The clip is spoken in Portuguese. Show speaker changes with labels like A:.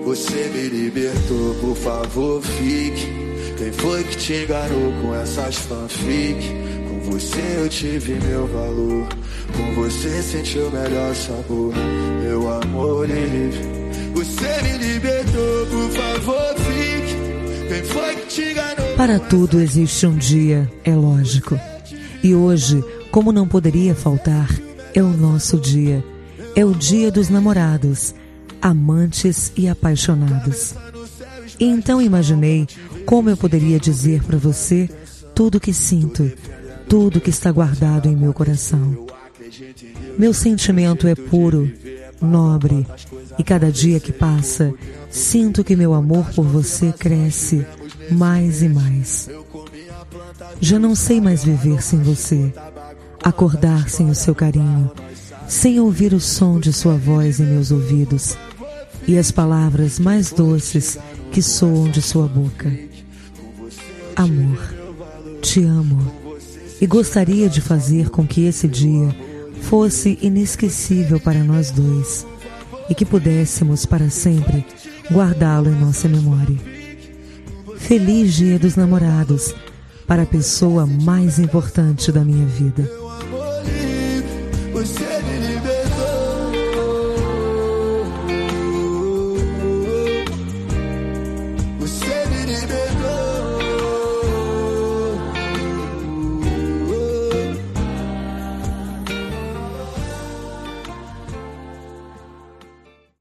A: Você me libertou, por favor, fique. Quem foi que te enganou com essas fanfic? Com você eu tive meu valor, com você senti o melhor sabor. Meu amor livre, você me libertou, por favor, fique. Quem foi que te enganou?
B: Para tudo existe um dia, é lógico. E hoje, como não poderia faltar, é o nosso dia. É o dia dos namorados, amantes e apaixonados. E então imaginei como eu poderia dizer para você tudo o que sinto, tudo que está guardado em meu coração. Meu sentimento é puro, nobre, e cada dia que passa, sinto que meu amor por você cresce mais e mais. Já não sei mais viver sem você, acordar sem o seu carinho, sem ouvir o som de sua voz em meus ouvidos e as palavras mais doces que soam de sua boca. Amor, te amo e gostaria de fazer com que esse dia fosse inesquecível para nós dois e que pudéssemos para sempre guardá-lo em nossa memória. Feliz Dia dos Namorados para a pessoa mais importante da minha vida.
A: Você me libertou, você me libertou.